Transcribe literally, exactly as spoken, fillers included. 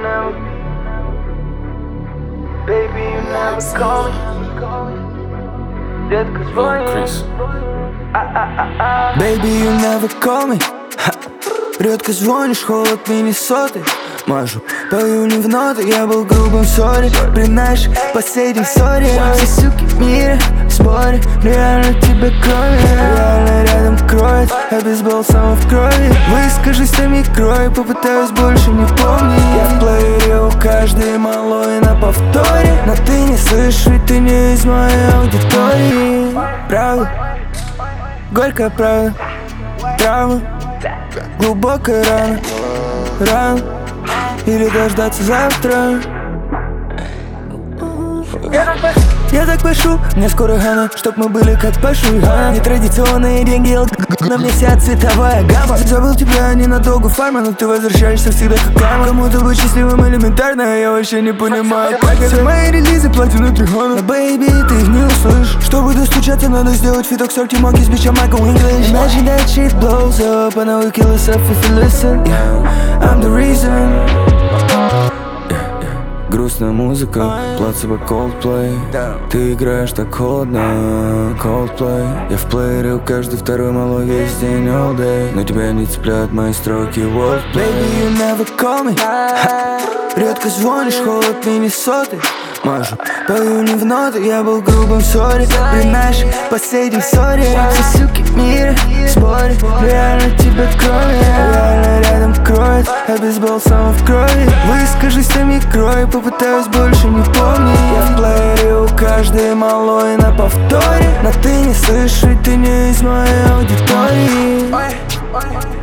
never, baby, you never call me. Детка, звони. Baby, you never call me. Редко звонишь, холод Миннесоты. Мажу по июню в ноты. Я был грубым в ссоре при наших последних ссоре. Все суки в мире в сборе. Реально тебя кроме. Реально рядом кроет, а бейсбол сам в крови. Выскажись, там и крой. Попытаюсь больше не помнить. Я в плеере у каждой малой на повторе. Но ты не слышишь, ведь ты не из моей аудитории. Правда, горькая правда. Травма, глубокая рана. Рано или дождаться завтра. Я так пишу, мне скоро гана, чтоб мы были как Пашу и Гана. Нетрадиционные деньги, на мне вся цветовая гамма. Забыл тебя ненадолго фарма, но ты возвращаешься всегда как карма. Кому-то быть счастливым элементарно, а я вообще не понимаю, как это. Все мои релизы платину трихона. Но, бэйби, ты их не услышишь. Чтобы достучаться, надо сделать фиток с Arctic Monkeys, bitch, I'm Michael English. Imagine that shit blows up, and I will kill us if you listen. Yeah, I'm the reason. Грустная музыка, плацебо Coldplay. Ты играешь так холодно, Coldplay. Я в плеере у каждой второй малой весь день, all day. Но тебя не цепляют мои строки, wordplay. Baby, you never call me. Редко звонишь, холод Миннесоты. Мажу по июню в ноты. Я был грубым в ссоре при наших последних ссоре. Все суки в мире в сборе. Реально тебя кроме. Реально рядом кроет, а бейсбол сам в крови. Выскажись, там и крой. Попытаюсь больше не помнить. Я в плеере у каждой малой на повторе. Но ты не слышишь, ведь ты не из моей аудитории.